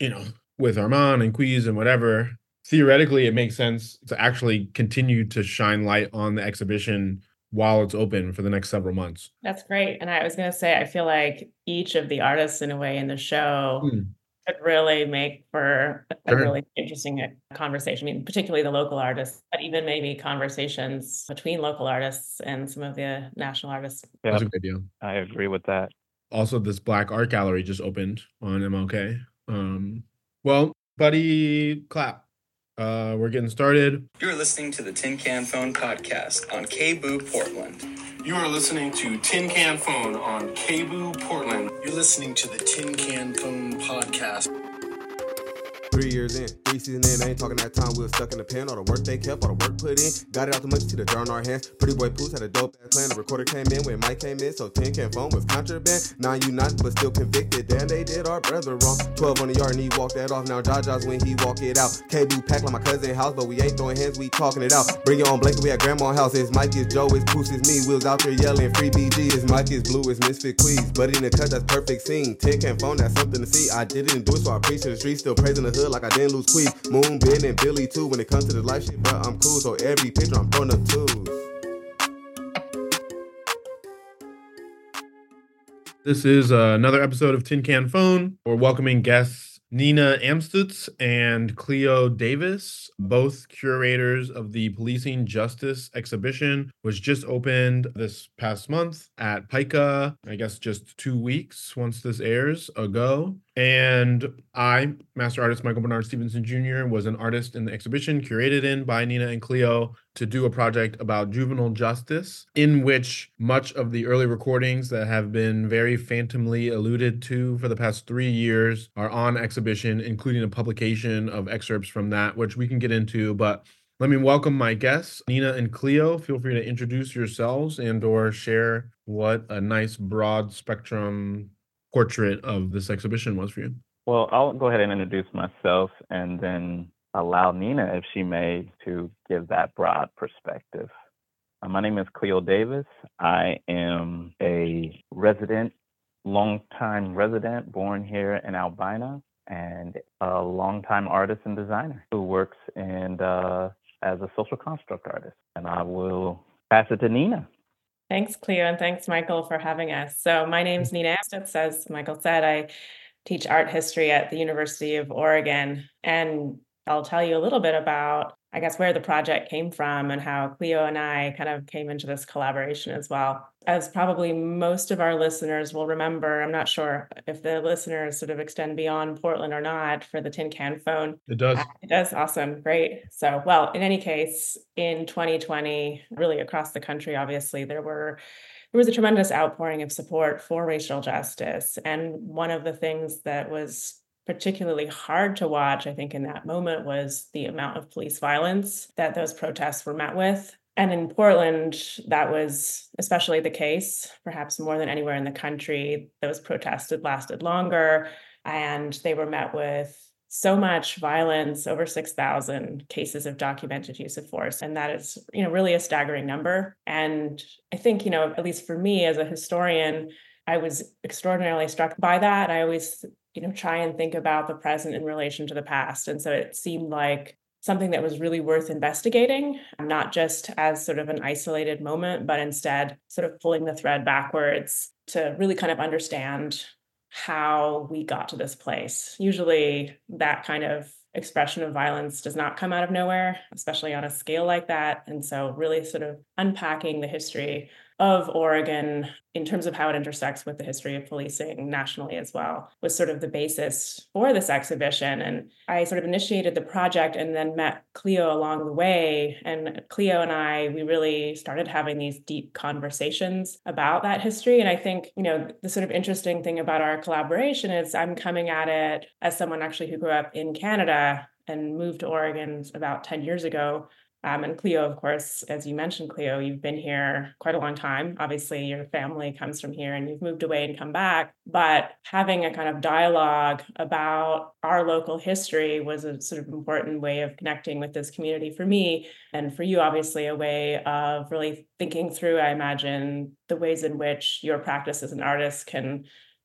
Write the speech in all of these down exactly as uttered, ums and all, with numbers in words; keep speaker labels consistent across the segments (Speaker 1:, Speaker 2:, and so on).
Speaker 1: you know, with Armand and Queez and whatever, theoretically, it makes sense to actually continue to shine light on the exhibition while it's open for the next several months.
Speaker 2: That's great. And I was going to say, I feel like each of the artists in a way in the show
Speaker 1: Mm,
Speaker 2: could really make for a
Speaker 1: sure.
Speaker 2: really interesting uh, conversation. I mean, particularly the local artists, but even maybe conversations between local artists and some of the national artists.
Speaker 1: That's
Speaker 3: Yep,
Speaker 1: a good idea.
Speaker 3: I agree with that.
Speaker 1: Also, this Black Art Gallery just opened on M L K. Um, well, buddy, clap. Uh, we're getting started.
Speaker 4: You're listening to the Tin Can Phone podcast on K B O O Portland.
Speaker 5: You are listening to Tin Can Phone on K B O O Portland. You're listening to the Tin Can Phone podcast.
Speaker 6: Three years in, three seasons in, I ain't talking that time we was stuck in the pen. All the work they kept, all the work put in. Got it out the money, see the jar in our hands. Pretty boy Poos had a dope ass plan. The recorder came in when Mike came in, so Tin Can Phone was contraband. Now you not, but still convicted. Damn, they did our brother wrong. twelve on the yard and he walked that off. Now Jaja's when he walk it out. K B O O packed like my cousin house, but we ain't throwing hands, we talking it out. Bring your own blanket, we at grandma's house. It's Mike, it's Joe, it's Poos, it's me. We was out there yelling free B G. It's Mike, it's Blue, it's Misfit Queez. But in the cut, that's perfect scene. Tin Can Phone, that's something to see. I didn't do it, so I preach to the streets. Still praising the hood like I didn't lose Queez. Moon, Ben, and Billy too. When it comes to the life shit, bro, I'm cool. So every picture I'm throwing up twos.
Speaker 1: This is uh, another episode of Tin Can Phone. We're welcoming guests Nina Amstutz and Cleo Davis, both curators of the Policing Justice exhibition, which just opened this past month at Pica, I guess just two weeks once this airs ago. And I, Master Artist Michael Bernard Stevenson Junior, was an artist in the exhibition curated in by Nina and Cleo to do a project about juvenile justice, in which much of the early recordings that have been very phantomly alluded to for the past three years are on exhibition, including a publication of excerpts from that, which we can get into. But let me welcome my guests, Nina and Cleo. Feel free to introduce yourselves and or share what a nice broad spectrum portrait of this exhibition was for you.
Speaker 3: Well, I'll go ahead and introduce myself and then allow Nina, if she may, to give that broad perspective. Uh, my name is Cleo Davis. I am a resident, longtime resident, born here in Albina, and a longtime artist and designer who works in uh, as a social construct artist. And I will pass it to Nina.
Speaker 2: Thanks, Cleo, and thanks, Michael, for having us. So my name's Nina Amstutz. As Michael said, I teach art history at the University of Oregon, and I'll tell you a little bit about, I guess, where the project came from and how Cleo and I kind of came into this collaboration as well. As probably most of our listeners will remember, I'm not sure if the listeners sort of extend beyond Portland or not for the Tin Can Phone.
Speaker 1: It does.
Speaker 2: It does. Awesome. Great. So, well, in any case, in twenty twenty, really across the country, obviously, there were there was a tremendous outpouring of support for racial justice. And one of the things that was particularly hard to watch, I think, in that moment was the amount of police violence that those protests were met with. And in Portland, that was especially the case, perhaps more than anywhere in the country. Those protests had lasted longer, and they were met with so much violence, over six thousand cases of documented use of force. And that is, you know, really a staggering number. And I think, you know, at least for me as a historian, I was extraordinarily struck by that. I always, you know, try and think about the present in relation to the past. And so it seemed like something that was really worth investigating, not just as sort of an isolated moment, but instead sort of pulling the thread backwards to really kind of understand how we got to this place. Usually that kind of expression of violence does not come out of nowhere, especially on a scale like that. And so really sort of unpacking the history of Oregon in terms of how it intersects with the history of policing nationally as well was sort of the basis for this exhibition. And I sort of initiated the project and then met Cleo along the way. And Cleo and I, we really started having these deep conversations about that history. And I think, you know, the sort of interesting thing about our collaboration is I'm coming at it as someone actually who grew up in Canada and moved to Oregon about ten years ago. Um, and Cleo, of course, as you mentioned, Cleo, you've been here quite a long time. Obviously, your family comes from here and you've moved away and come back. But having a kind of dialogue about our local history was a sort of important way of connecting with this community for me. And for you, obviously, a way of really thinking through, I imagine, the ways in which your practice as an artist can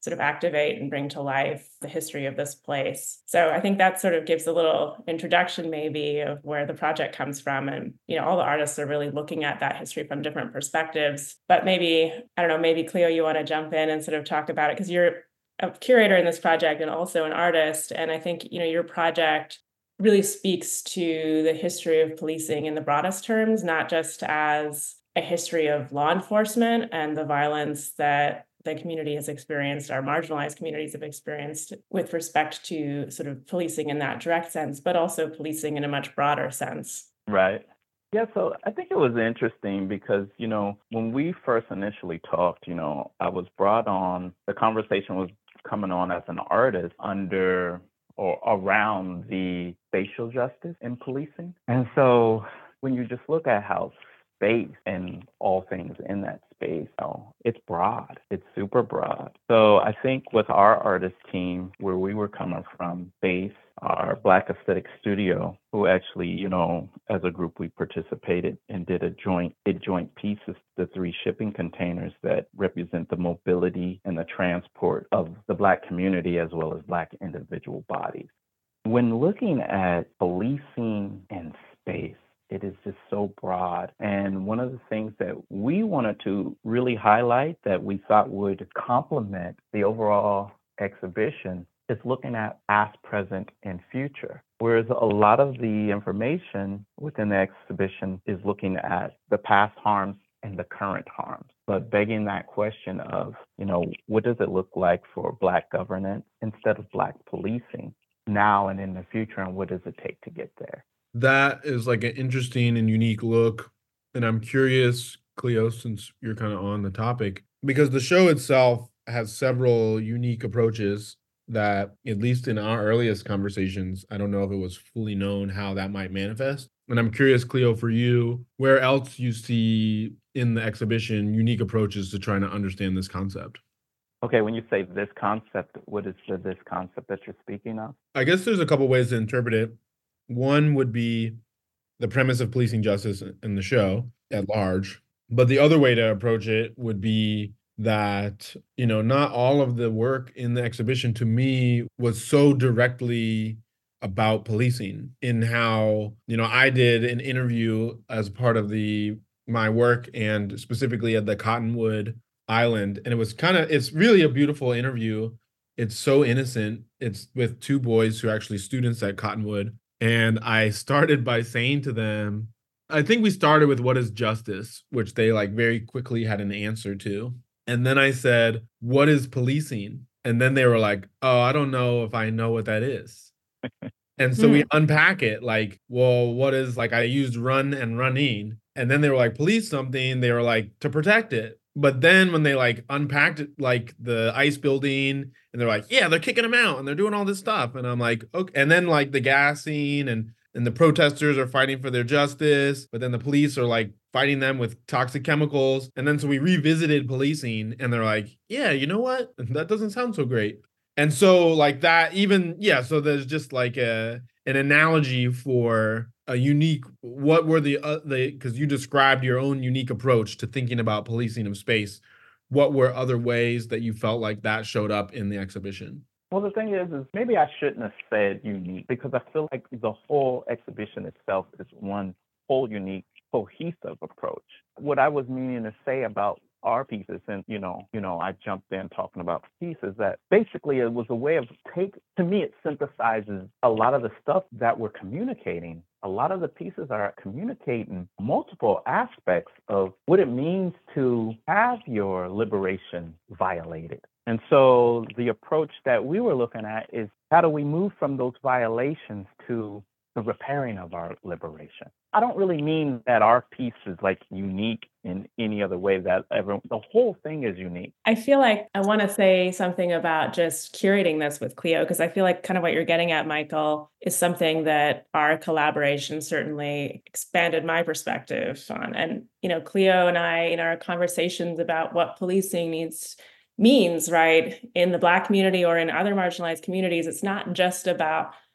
Speaker 2: sort of activate and bring to life the history of this place. So I think that sort of gives a little introduction maybe of where the project comes from. And, you know, all the artists are really looking at that history from different perspectives. But maybe, I don't know, maybe Cleo, you want to jump in and sort of talk about it because you're a curator in this project and also an artist. And I think, you know, your project really speaks to the history of policing in the broadest terms, not just as a history of law enforcement and the violence that the community has experienced, our marginalized communities have experienced with respect to sort of policing in that direct sense, but also policing in a much broader sense.
Speaker 3: Right. Yeah, so I think it was interesting because, you know, when we first initially talked, you know, I was brought on, the conversation was coming on as an artist under or around the spatial justice in policing. And so when you just look at how space and all things in that space, you know, it's broad, it's super broad. So I think with our artist team, where we were coming from, Base, our Black Aesthetic Studio, who actually, you know, as a group, we participated and did a joint, did joint pieces, the three shipping containers that represent the mobility and the transport of the Black community as well as Black individual bodies. When looking at policing and space, it is just so broad. And one of the things that we wanted to really highlight that we thought would complement the overall exhibition is looking at past, present, and future. Whereas a lot of the information within the exhibition is looking at the past harms and the current harms, but begging that question of, you know, what does it look like for Black governance instead of Black policing now and in the future, and what does it take to get there?
Speaker 1: That is like an interesting and unique look. And I'm curious, Cleo, since you're kind of on the topic, because the show itself has several unique approaches that, at least in our earliest conversations, I don't know if it was fully known how that might manifest. And I'm curious, Cleo, for you, where else you see in the exhibition unique approaches to trying to understand this concept?
Speaker 3: Okay, when you say this concept, what is the this concept that you're speaking of?
Speaker 1: I guess there's a couple ways to interpret it. One would be the premise of policing justice in the show at large. But the other way to approach it would be that, you know, not all of the work in the exhibition to me was so directly about policing, in how, you know, I did an interview as part of the my work and specifically at the Cottonwood Island. And it was kind of, it's really a beautiful interview. It's so innocent. It's with two boys who are actually students at Cottonwood. And I started by saying to them, I think we started with what is justice, which they like very quickly had an answer to. And then I said, what is policing? And then they were like, oh, I don't know if I know what that is. And so we unpack it like, well, what is, like, I used run and running. And then they were like, police something. They were like, to protect it. But then when they like unpacked it, like the ice building, and they're like, yeah, they're kicking them out and they're doing all this stuff. And I'm like, okay. And then like the gassing and and the protesters are fighting for their justice, but then the police are like fighting them with toxic chemicals. And then so we revisited policing and they're like, yeah, you know what? That doesn't sound so great. And so like that even, yeah, so there's just like a an analogy for a unique, what were the, uh, the because you described your own unique approach to thinking about policing of space. What were other ways that you felt like that showed up in the exhibition?
Speaker 3: Well, the thing is, is maybe I shouldn't have said unique, because I feel like the whole exhibition itself is one whole unique, cohesive approach. What I was meaning to say about our pieces, and you know, you know, I jumped in talking about pieces, that basically it was a way of take, to me, it synthesizes a lot of the stuff that we're communicating. A lot of the pieces are communicating multiple aspects of what it means to have your liberation violated. And so the approach that we were looking at is, how do we move from those violations to the repairing of our liberation? I don't really mean that our piece is like unique in any other way that ever, the whole thing is unique.
Speaker 2: I feel like I want to say something about just curating this with Cleo, because I feel like kind of what you're getting at, Michael, is something that our collaboration certainly expanded my perspective on. And, you know, Cleo and I, in our conversations about what policing needs means, right, in the Black community or in other marginalized communities, it's not just about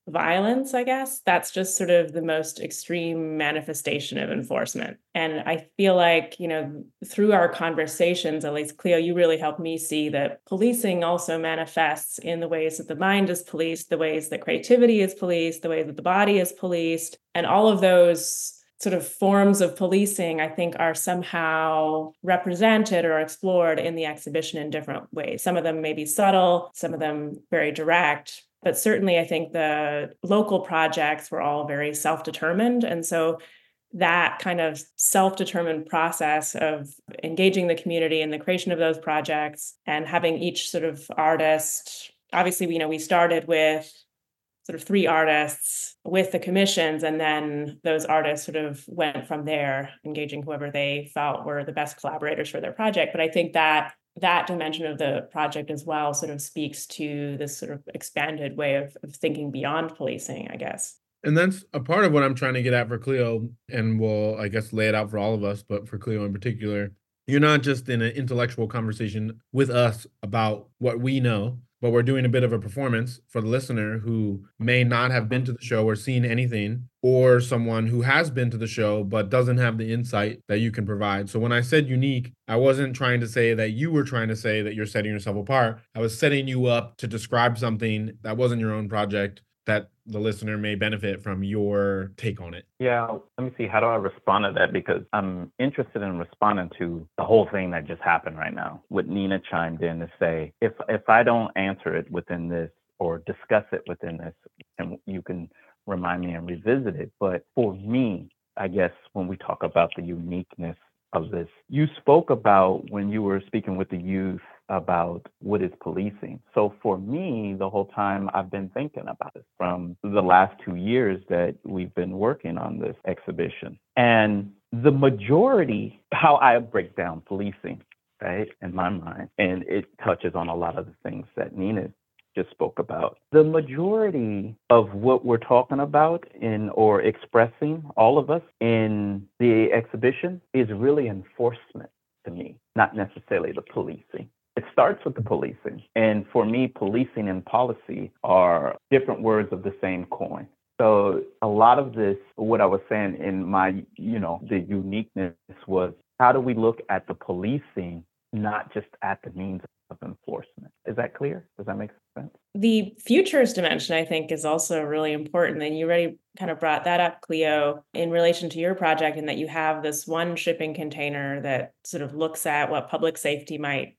Speaker 2: violence, I guess. That's just sort of the most extreme manifestation of enforcement. And I feel like, you know, through our conversations, at least Cleo, you really helped me see that policing also manifests in the ways that the mind is policed, the ways that creativity is policed, the way that the body is policed, and all of those sort of forms of policing, I think, are somehow represented or explored in the exhibition in different ways. Some of them may be subtle, some of them very direct, but certainly I think the local projects were all very self-determined. And so that kind of self-determined process of engaging the community in the creation of those projects and having each sort of artist, obviously, you know, we started with sort of three artists with the commissions, and then those artists sort of went from there, engaging whoever they felt were the best collaborators for their project. But I think that that dimension of the project as well sort of speaks to this sort of expanded way of, of thinking beyond policing, I guess.
Speaker 1: And that's a part of what I'm trying to get at for Cleo, and we'll, I guess, lay it out for all of us, but for Cleo in particular, you're not just in an intellectual conversation with us about what we know, but we're doing a bit of a performance for the listener who may not have been to the show or seen anything, or someone who has been to the show but doesn't have the insight that you can provide. So when I said unique, I wasn't trying to say that you were trying to say that you're setting yourself apart. I was setting you up to describe something that wasn't your own project that the listener may benefit from your take on it.
Speaker 3: Yeah, let me see. How do I respond to that? Because I'm interested in responding to the whole thing that just happened right now. What Nina chimed in to say, if if I don't answer it within this or discuss it within this, and you can remind me and revisit it. But for me, I guess when we talk about the uniqueness of this, you spoke about when you were speaking with the youth about what is policing. So for me, the whole time I've been thinking about it from the last two years that we've been working on this exhibition. And the majority, how I break down policing, right, in my mind, and it touches on a lot of the things that Nina just spoke about. The majority of what we're talking about in or expressing, all of us in the exhibition, is really enforcement to me, not necessarily the policing. It starts with the policing. And for me, policing and policy are different words of the same coin. So a lot of this, what I was saying in my, you know, the uniqueness was, how do we look at the policing, not just at the means of enforcement? Is that clear? Does that make sense?
Speaker 2: The futures dimension, I think, is also really important. And you already kind of brought that up, Cleo, in relation to your project, in that you have this one shipping container that sort of looks at what public safety might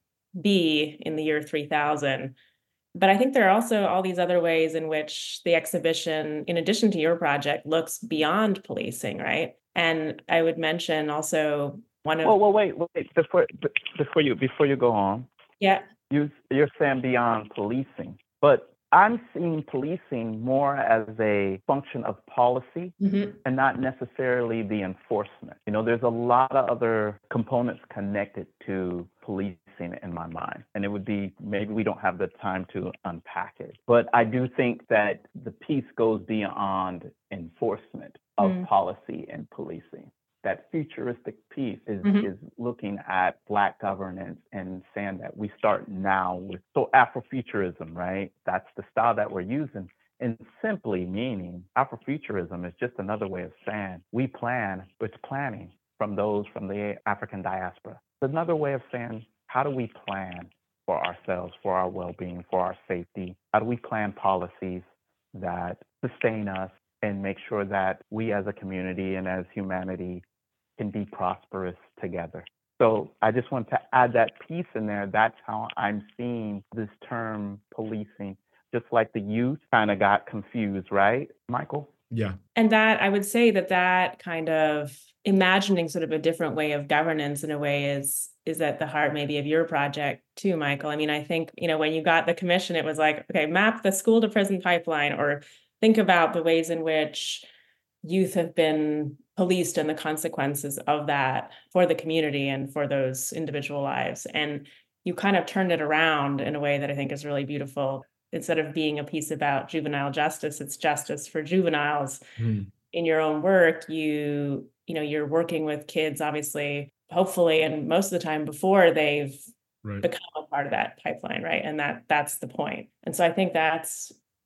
Speaker 2: be in the year three thousand. But I think there are also all these other ways in which the exhibition, in addition to your project, looks beyond policing, right? And I would mention also one of...
Speaker 3: Oh, well, wait, wait, before, before you before you go on.
Speaker 2: Yeah.
Speaker 3: You, you're saying beyond policing, but I'm seeing policing more as a function of policy mm-hmm. and not necessarily the enforcement. You know, there's a lot of other components connected to policing in my mind, and it would be, maybe we don't have the time to unpack it, but I do think that the piece goes beyond enforcement of mm. policy and policing. That futuristic piece is, mm-hmm. is looking at Black governance and saying that we start now with, so Afrofuturism, right? That's the style that we're using. And simply meaning Afrofuturism is just another way of saying we plan, it's planning from those from the African diaspora. It's another way of saying, how do we plan for ourselves, for our well-being, for our safety? How do we plan policies that sustain us and make sure that we as a community and as humanity can be prosperous together? So I just want to add that piece in there. That's how I'm seeing this term policing, just like the youth kind of got confused, right, Michael?
Speaker 1: Yeah.
Speaker 2: And that, I would say that that kind of imagining sort of a different way of governance in a way is is at the heart maybe of your project too, Michael. I mean, I think, you know, when you got the commission, it was like, okay, map the school to prison pipeline, or think about the ways in which youth have been policed and the consequences of that for the community and for those individual lives. And you kind of turned it around in a way that I think is really beautiful. Instead of being a piece about juvenile justice, it's justice for juveniles. Mm. In your own work, you, you know, you're working with kids, obviously, hopefully, and most of the time before they've right. become a part of that pipeline, right? And that that's the point. And so I think that's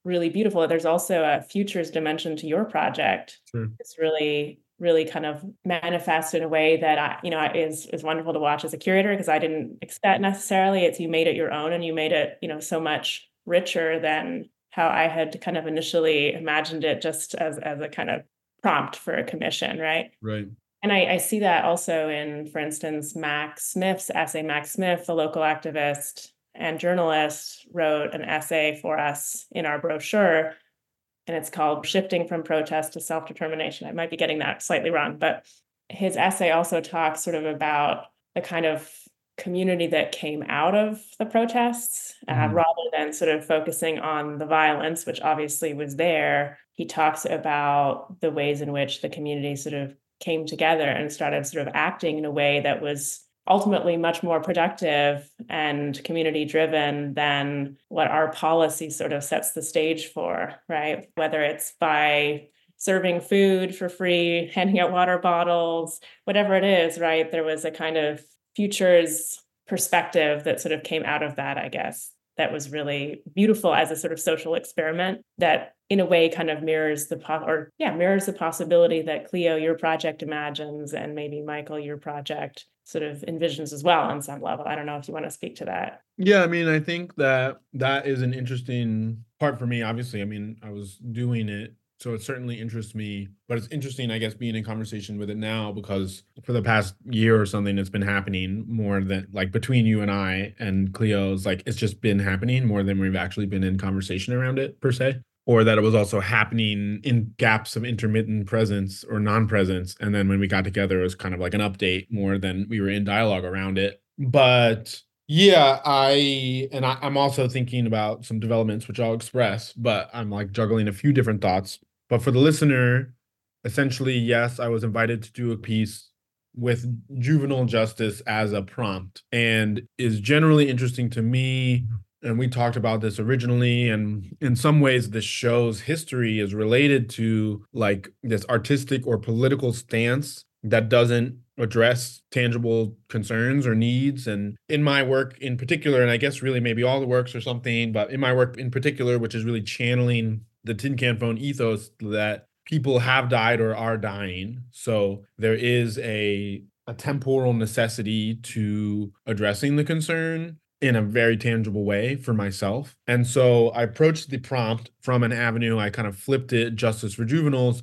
Speaker 2: really beautiful. There's also a futures dimension to your project.
Speaker 1: Sure.
Speaker 2: It's really, really kind of manifest in a way that I, you know, is is wonderful to watch as a curator, because I didn't expect necessarily. It's you made it your own, and you made it, you know, so much richer than how I had kind of initially imagined it, just as as a kind of prompt for a commission, right?
Speaker 1: Right.
Speaker 2: And I, I see that also in, for instance, Mac Smith's essay. Mac Smith, the local activist and journalist, wrote an essay for us in our brochure, and it's called Shifting from Protest to Self-Determination. I might be getting that slightly wrong, but his essay also talks sort of about the kind of community that came out of the protests, uh,
Speaker 1: Mhm.
Speaker 2: rather than sort of focusing on the violence, which obviously was there. He talks about the ways in which the community sort of came together and started sort of acting in a way that was ultimately much more productive and community driven than what our policy sort of sets the stage for, right? Whether it's by serving food for free, handing out water bottles, whatever it is, right? There was a kind of futures perspective that sort of came out of that, I guess, that was really beautiful as a sort of social experiment that in a way kind of mirrors the, po- or yeah, mirrors the possibility that Cleo, your project imagines, and maybe Michael, your project sort of envisions as well on some level. I don't know if you want to speak to that.
Speaker 1: Yeah, I mean, I think that that is an interesting part for me. Obviously, I mean, I was doing it, so it certainly interests me. But it's interesting, I guess, being in conversation with it now, because for the past year or something, it's been happening more than like between you and I and Cleo's, like it's just been happening more than we've actually been in conversation around it per se. Or that it was also happening in gaps of intermittent presence or non-presence. And then when we got together, it was kind of like an update more than we were in dialogue around it. But yeah, I, and I, I'm also thinking about some developments, which I'll express, but I'm like juggling a few different thoughts. But for the listener, essentially, yes, I was invited to do a piece with juvenile justice as a prompt, and is generally interesting to me. And we talked about this originally, and in some ways this show's history is related to like this artistic or political stance that doesn't address tangible concerns or needs. And in my work in particular, and I guess really maybe all the works or something, but in my work in particular, which is really channeling the Tin Can Phone ethos that people have died or are dying. So there is a, a temporal necessity to addressing the concern in a very tangible way for myself. And so I approached the prompt from an avenue, I kind of flipped it, Justice for Juveniles,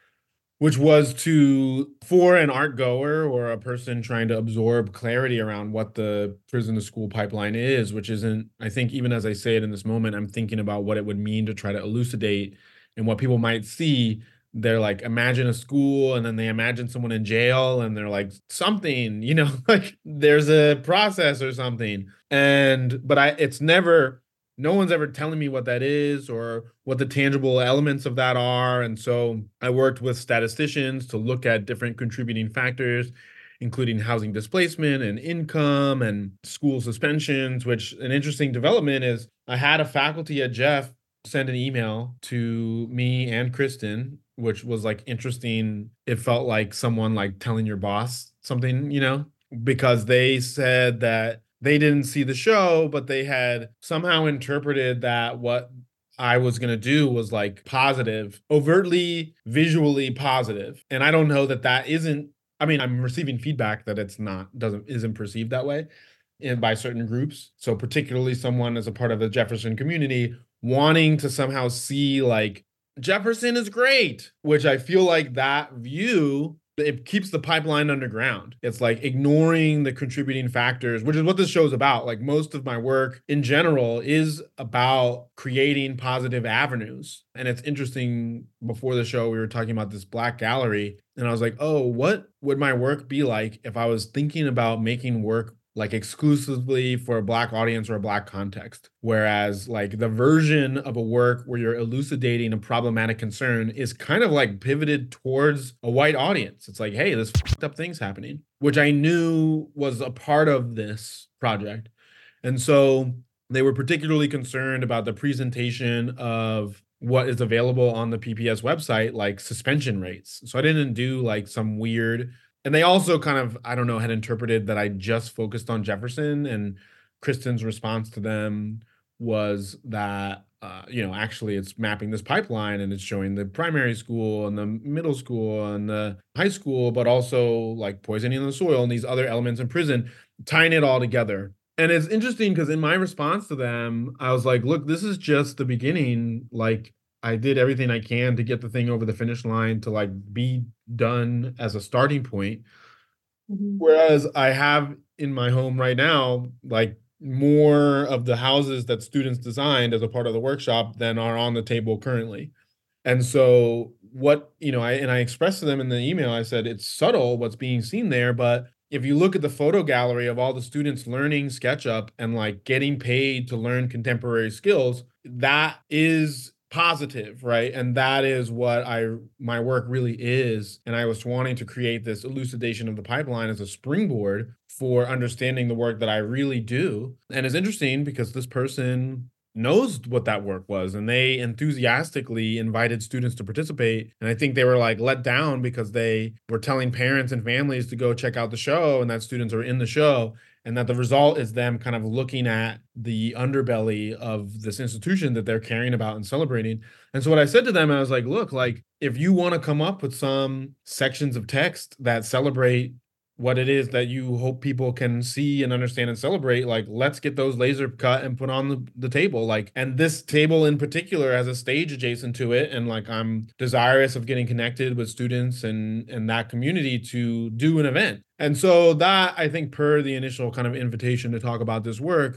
Speaker 1: which was to, for an art goer or a person trying to absorb clarity around what the prison to school pipeline is, which isn't, I think even as I say it in this moment, I'm thinking about what it would mean to try to elucidate and what people might see. They're like, imagine a school, and then they imagine someone in jail, and they're like, something, you know, like there's a process or something. And, but I, it's never, no one's ever telling me what that is or what the tangible elements of that are. And so I worked with statisticians to look at different contributing factors, including housing displacement and income and school suspensions, which an interesting development is I had a faculty at Jeff send an email to me and Kristen, which was like interesting. It felt like someone like telling your boss something, you know, because they said that they didn't see the show, but they had somehow interpreted that what I was going to do was like positive, overtly visually positive. And I don't know that that isn't, I mean, I'm receiving feedback that it's not, doesn't, isn't perceived that way in, by certain groups. So particularly someone as a part of the Jefferson community wanting to somehow see like Jefferson is great, which I feel like that view, it keeps the pipeline underground. It's like ignoring the contributing factors, which is what this show is about. Like most of my work in general is about creating positive avenues. And it's interesting, before the show, we were talking about this Black gallery, and I was like, oh, what would my work be like if I was thinking about making work like exclusively for a Black audience or a Black context? Whereas like the version of a work where you're elucidating a problematic concern is kind of like pivoted towards a white audience. It's like, hey, this fucked up thing's happening, which I knew was a part of this project. And so they were particularly concerned about the presentation of what is available on the P P S website, like suspension rates. So I didn't do like some weird. And they also kind of, I don't know, had interpreted that I just focused on Jefferson, and Kristen's response to them was that uh, you know, actually it's mapping this pipeline and it's showing the primary school and the middle school and the high school, but also like poisoning the soil and these other elements in prison, tying it all together. And it's interesting because in my response to them, I was like, look, this is just the beginning. Like, I did everything I can to get the thing over the finish line to like be done as a starting point.
Speaker 2: Mhm.
Speaker 1: Whereas I have in my home right now, like more of the houses that students designed as a part of the workshop than are on the table currently. And so what, you know, I and I expressed to them in the email, I said it's subtle what's being seen there, but if you look at the photo gallery of all the students learning SketchUp and like getting paid to learn contemporary skills, that is positive, right? And that is what I my work really is. And I was wanting to create this elucidation of the pipeline as a springboard for understanding the work that I really do. And it's interesting because this person knows what that work was and they enthusiastically invited students to participate, and I think they were like let down because they were telling parents and families to go check out the show and that students are in the show, and that the result is them kind of looking at the underbelly of this institution that they're caring about and celebrating. And so what I said to them, I was like, look, like if you want to come up with some sections of text that celebrate what it is that you hope people can see and understand and celebrate, like let's get those laser cut and put on the, the table. Like, and this table in particular has a stage adjacent to it, and like I'm desirous of getting connected with students and and that community to do an event. And so that, I think, per the initial kind of invitation to talk about this work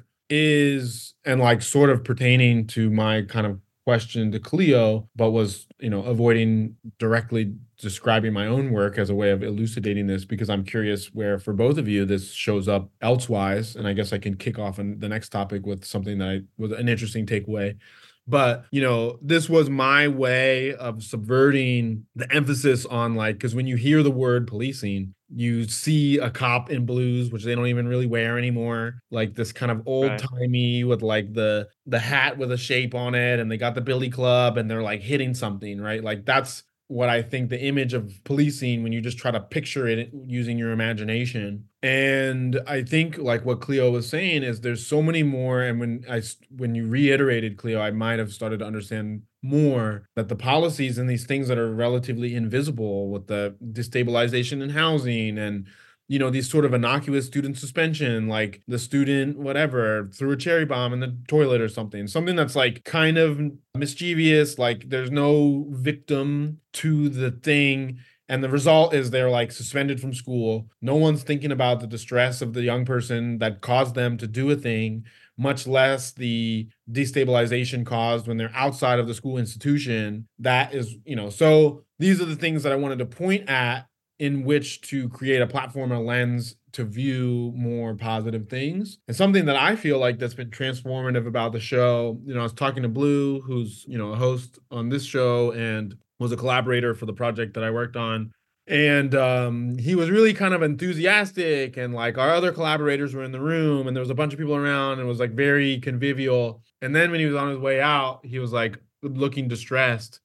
Speaker 1: is, and like sort of pertaining to my kind of question to Cleo, but was, you know, avoiding directly describing my own work as a way of elucidating this, because I'm curious where for both of you this shows up elsewise. And I guess I can kick off on the next topic with something that I was an interesting takeaway. But, you know, this was my way of subverting the emphasis on like, because when you hear the word policing, you see a cop in blues, which they don't even really wear anymore, like this kind of old timey with like the the hat with a shape on it, and they got the billy club and they're like hitting something, right? Like that's what I think the image of policing when you just try to picture it using your imagination. And I think like what Cleo was saying is there's so many more. And when I, when you reiterated Cleo, I might have started to understand more that the policies and these things that are relatively invisible with the destabilization in housing and, you know, these sort of innocuous student suspension, like the student, whatever, threw a cherry bomb in the toilet or something, something that's like kind of mischievous, like there's no victim to the thing. And the result is they're like suspended from school. No one's thinking about the distress of the young person that caused them to do a thing, much less the destabilization caused when they're outside of the school institution. That is, you know, so these are the things that I wanted to point at in which to create a platform, a lens to view more positive things. And something that I feel like that's been transformative about the show, you know, I was talking to Blue, who's, you know, a host on this show and was a collaborator for the project that I worked on. And um, he was really kind of enthusiastic, and like our other collaborators were in the room and there was a bunch of people around and it was like very convivial. And then when he was on his way out, he was like looking distressed,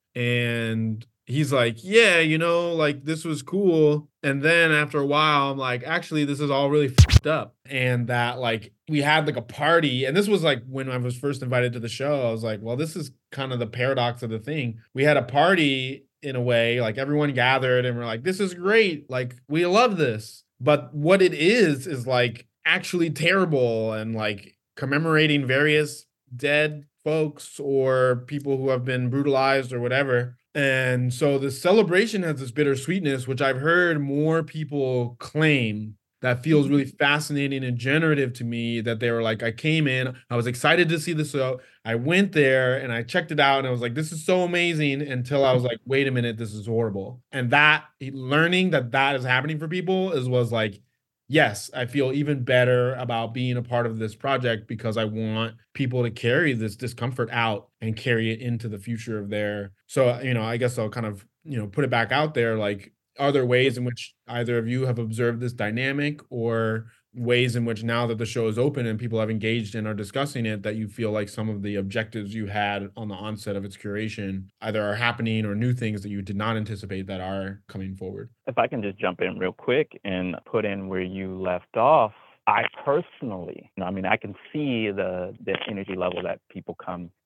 Speaker 1: and he's like, yeah, you know, like this was cool. And then after a while, I'm like, actually, this is all really fucked up. And that like we had like a party. And this was like when I was first invited to the show, I was like, well, this is kind of the paradox of the thing. We had a party in a way, like everyone gathered and we're like, this is great. Like, we love this. But what it is, is like actually terrible and like commemorating various dead folks or people who have been brutalized or whatever. And so the celebration has this bittersweetness, which I've heard more people claim, that feels really fascinating and generative to me, that they were like, I came in, I was excited to see the show. I went there and I checked it out and I was like, this is so amazing, until I was like, wait a minute, this is horrible. And that learning that that is happening for people is was like, yes, I feel even better about being a part of this project because I want people to carry this discomfort out and carry it into the future of their. So, you know, I guess I'll kind of, you know, put it back out there. Like, are there ways in which either of you have observed this dynamic, or ways in which now that the show is open and people have engaged and are discussing it, that you feel like some of the objectives you had on the onset of its curation either are happening or new things that you did not anticipate that are coming forward?
Speaker 3: If I can just jump in real quick and put in where you left off, I personally, I mean, I can see the, the energy level that people come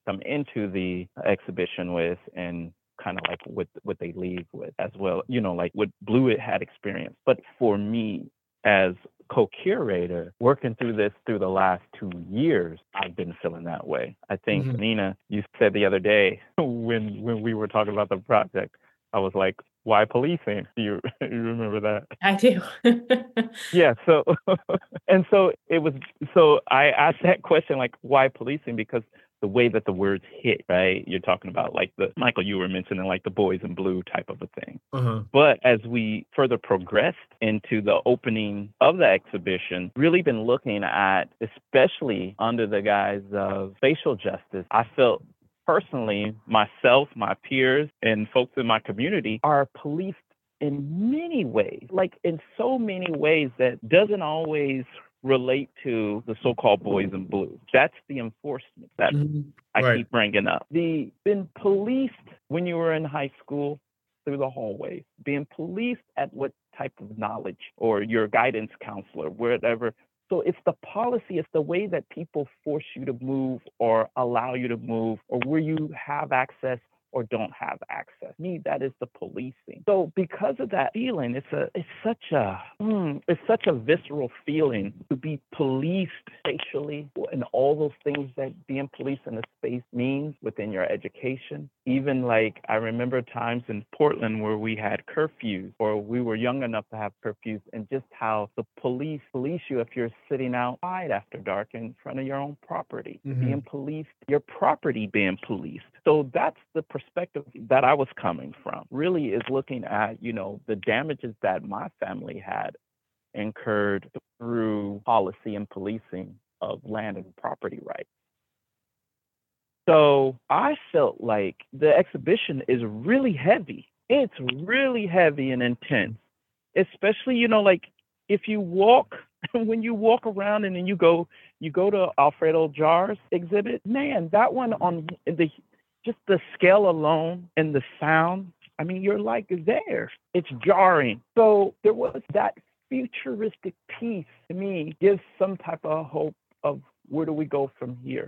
Speaker 3: come into the exhibition with, and kind of like what what they leave with as well, you know, like what Blewett had experienced. But for me, as co-curator, working through this through the last two years, I've been feeling that way. I think,
Speaker 1: Mhm.
Speaker 3: Nina, you said the other day when when we were talking about the project, I was like, why policing? Do you, you remember that?
Speaker 2: I do.
Speaker 3: Yeah, so and so it was so I asked that question, like, why policing? Because the way that the words hit, right? You're talking about like the Michael, you were mentioning like the boys in blue type of a thing.
Speaker 1: Uh-huh.
Speaker 3: But as we further progressed into the opening of the exhibition, really been looking at, especially under the guise of facial justice, I felt personally, myself, my peers, and folks in my community are policed in many ways, like in so many ways that doesn't always relate to the so-called boys in blue. That's the enforcement that
Speaker 1: Mhm.
Speaker 3: I
Speaker 1: Right.
Speaker 3: keep bringing up. The been policed when you were in high school through the hallways, being policed at what type of knowledge, or your guidance counselor, whatever. So it's the policy, it's the way that people force you to move or allow you to move, or where you have access or don't have access. Me, that is the policing. So because of that feeling, it's a it's such a mm, it's such a visceral feeling to be policed facially, and all those things that being policed in a space means within your education. Even like I remember times in Portland where we had curfews, or we were young enough to have curfews, and just how the police police you if you're sitting outside after dark in front of your own property,
Speaker 1: Mhm.
Speaker 3: being policed, your property being policed. So that's the perspective that I was coming from, really, is looking at, you know, the damages that my family had incurred through policy and policing of land and property rights. So I felt like the exhibition is really heavy. It's really heavy and intense, especially, you know, like if you walk, when you walk around and then you go, you go to Alfredo Jar's exhibit, man, that one on the, just the scale alone and the sound, I mean, you're like there. It's jarring. So there was that futuristic piece to me, gives some type of hope of where do we go from here?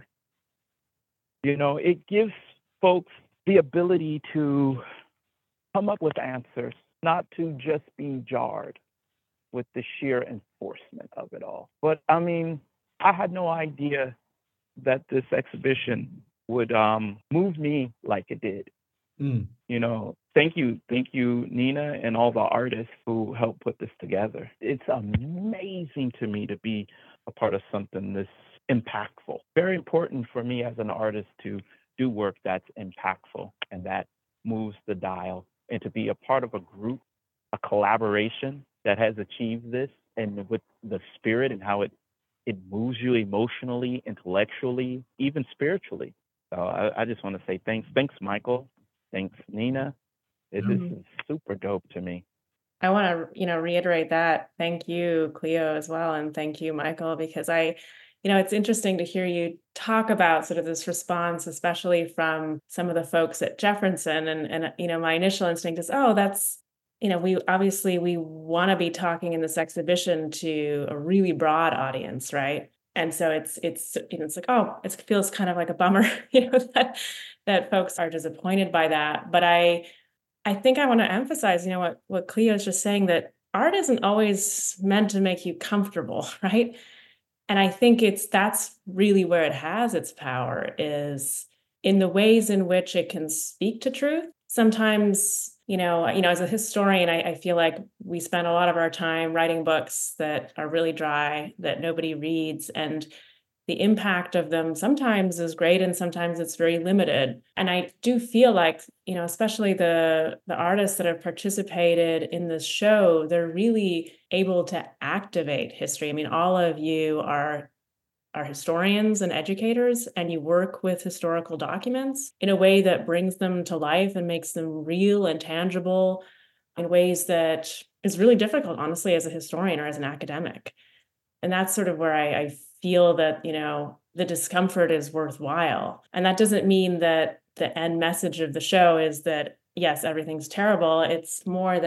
Speaker 3: You know, it gives folks the ability to come up with answers, not to just be jarred with the sheer enforcement of it all. But I mean, I had no idea that this exhibition would um, move me like it did.
Speaker 1: Mm.
Speaker 3: You know, thank you, thank you, Nina, and all the artists who helped put this together. It's amazing to me to be a part of something this impactful. Very important for me as an artist to do work that's impactful and that moves the dial, and to be a part of a group, a collaboration that has achieved this, and with the spirit and how it it moves you emotionally, intellectually, even spiritually. So I, I just want to say thanks. Thanks, Michael. Thanks, Nina. It, this is super dope to me.
Speaker 2: I want to, you know, reiterate that. Thank you, Cleo, as well. And thank you, Michael, because I, you know, it's interesting to hear you talk about sort of this response, especially from some of the folks at Jefferson. And, and you know, my initial instinct is, oh, that's, you know, we obviously we want to be talking in this exhibition to a really broad audience, right? And so it's it's you know it's like, oh, it feels kind of like a bummer, you know, that that folks are disappointed by that. But I I think I want to emphasize, you know, what what Cleo is just saying, that art isn't always meant to make you comfortable, right? And I think it's that's really where it has its power, is in the ways in which it can speak to truth. Sometimes, you know, you know, as a historian, I, I feel like we spend a lot of our time writing books that are really dry, that nobody reads, and the impact of them sometimes is great and sometimes it's very limited. And I do feel like, you know, especially the the artists that have participated in this show, they're really able to activate history. I mean, all of you are are historians and educators, and you work with historical documents in a way that brings them to life and makes them real and tangible in ways that is really difficult, honestly, as a historian or as an academic. And that's sort of where I, I feel that, you know, the discomfort is worthwhile. And that doesn't mean that the end message of the show is that, yes, everything's terrible. It's more that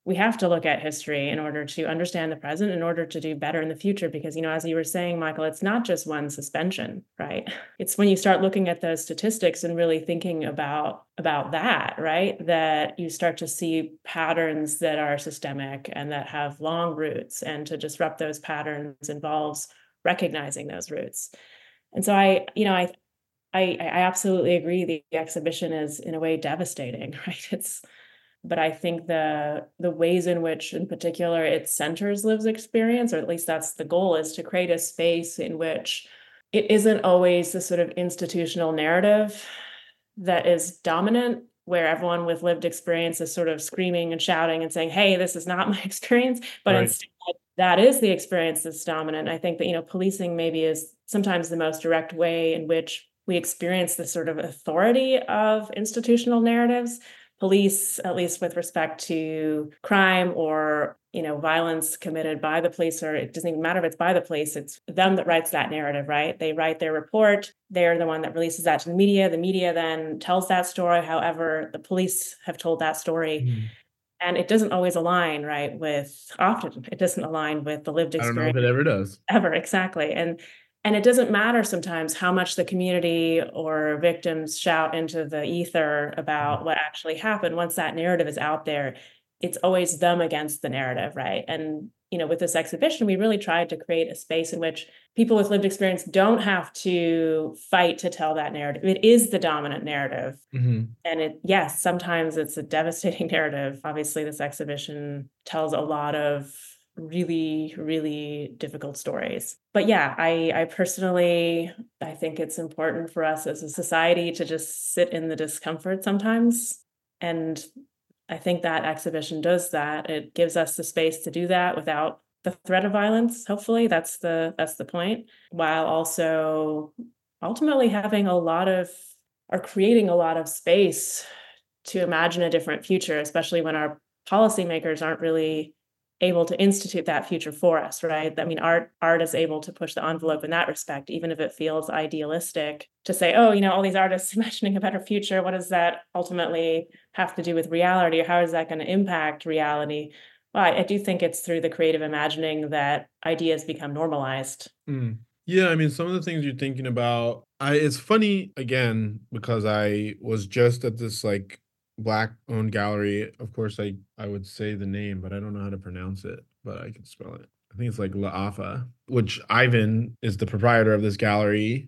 Speaker 2: we have to look at history in order to understand the present, in order to do better in the future. Because, you know, as you were saying, Michael, it's not just one suspension, right? It's when you start looking at those statistics and really thinking about, about that, right? That you start to see patterns that are systemic and that have long roots. And to disrupt those patterns involves recognizing those roots. And so I, you know, I, I, I absolutely agree. The exhibition is in a way devastating, right? It's, but I think the the ways in which, in particular, it centers lived experience, or at least that's the goal, is to create a space in which it isn't always the sort of institutional narrative that is dominant, where everyone with lived experience is sort of screaming and shouting and saying, hey, this is not my experience, but
Speaker 1: Right.
Speaker 2: instead that is the experience that's dominant. I think that, you know, policing maybe is sometimes the most direct way in which we experience the sort of authority of institutional narratives. Police, at least with respect to crime or, you know, violence committed by the police, or it doesn't even matter if it's by the police, it's them that writes that narrative, right? They write their report. They're the one that releases that to the media. The media then tells that story. However, the police have told that story.
Speaker 1: Mm.
Speaker 2: And it doesn't always align, right, with, often it doesn't align with the lived
Speaker 1: I don't know
Speaker 2: experience
Speaker 1: if it ever does.
Speaker 2: ever, exactly. And and it doesn't matter sometimes how much the community or victims shout into the ether about what actually happened. Once that narrative is out there, it's always them against the narrative, right? And, you know, with this exhibition, we really tried to create a space in which people with lived experience don't have to fight to tell that narrative. It is the dominant narrative.
Speaker 1: Mm-hmm.
Speaker 2: And it, yes, sometimes it's a devastating narrative. Obviously, this exhibition tells a lot of really, really difficult stories. But yeah, I, I personally, I think it's important for us as a society to just sit in the discomfort sometimes. And I think that exhibition does that. It gives us the space to do that without the threat of violence. Hopefully that's the, that's the point, while also ultimately having a lot of, or creating a lot of space to imagine a different future, especially when our policymakers aren't really able to institute that future for us, right? I mean, art art is able to push the envelope in that respect, even if it feels idealistic, to say, oh, you know, all these artists imagining a better future, what does that ultimately have to do with reality, or how is that going to impact reality? Well, I, I do think it's through the creative imagining that ideas become normalized.
Speaker 1: Mm. Yeah, I mean, some of the things you're thinking about, I it's funny, again, because I was just at this like Black-owned gallery. Of course, I, I would say the name, but I don't know how to pronounce it, but I can spell it. I think it's like La'afa, which Ivan is the proprietor of this gallery,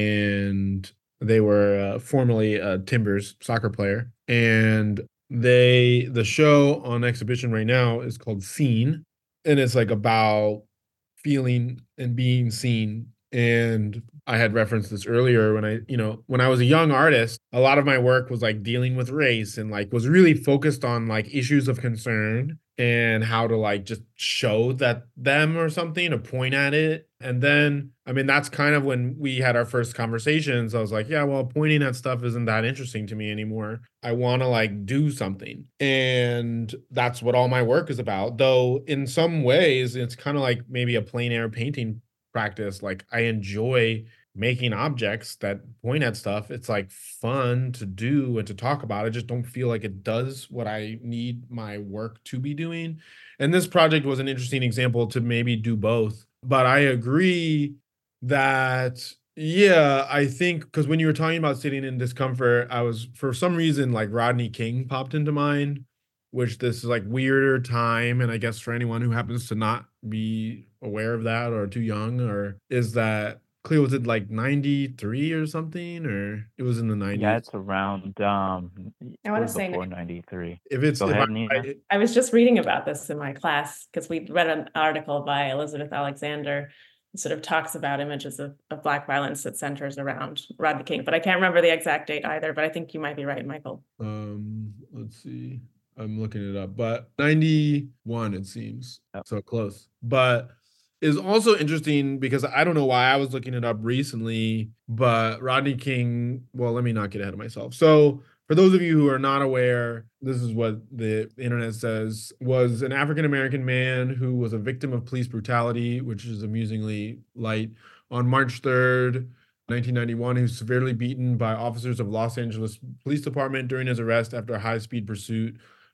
Speaker 1: and they were uh, formerly a Timbers soccer player. And they, the show on exhibition right now is called Seen, and it's like about feeling and being seen. And I had referenced this earlier when I, you know, when I was a young artist, a lot of my work was like dealing with race and like was really focused on like issues of concern and how to like just show that them or something, to point at it. And then, I mean, that's kind of when we had our first conversations. I was like, yeah, well, pointing at stuff isn't that interesting to me anymore. I want to like do something. And that's what all my work is about. Though in some ways, it's kind of like maybe a plein air painting practice. Like I enjoy making objects that point at stuff. It's like fun to do and to talk about. I just don't feel like it does what I need my work to be doing. And this project was an interesting example to maybe do both. But I agree that, yeah, I think because when you were talking about sitting in discomfort, I was, for some reason, like Rodney King popped into mind, which this is like weirder time. And I guess for anyone who happens to not be aware of that or too young, or is that Cleo, was it like ninety-three or something, or it was in the nineties?
Speaker 3: Yeah, it's around. Um,
Speaker 2: I want
Speaker 3: it
Speaker 2: to
Speaker 3: was
Speaker 2: say
Speaker 3: before ninety-three.
Speaker 1: If it's
Speaker 3: Go
Speaker 1: if
Speaker 3: ahead,
Speaker 1: I-
Speaker 3: Nina.
Speaker 1: I-
Speaker 2: I was just reading about this in my class because we read an article by Elizabeth Alexander that sort of talks about images of, of Black violence that centers around Rodney King, but I can't remember the exact date either, but I think you might be right, Michael.
Speaker 1: um, let's see. I'm looking it up, but ninety-one, it seems.
Speaker 3: Yep.
Speaker 1: So close. But is also interesting because I don't know why I was looking it up recently, but Rodney King, well, let me not get ahead of myself. So for those of you who are not aware, this is what the internet says, was an African-American man who was a victim of police brutality, which is amusingly light, on March third, nineteen ninety-one. He was severely beaten by officers of Los Angeles Police Department during his arrest after a high-speed pursuit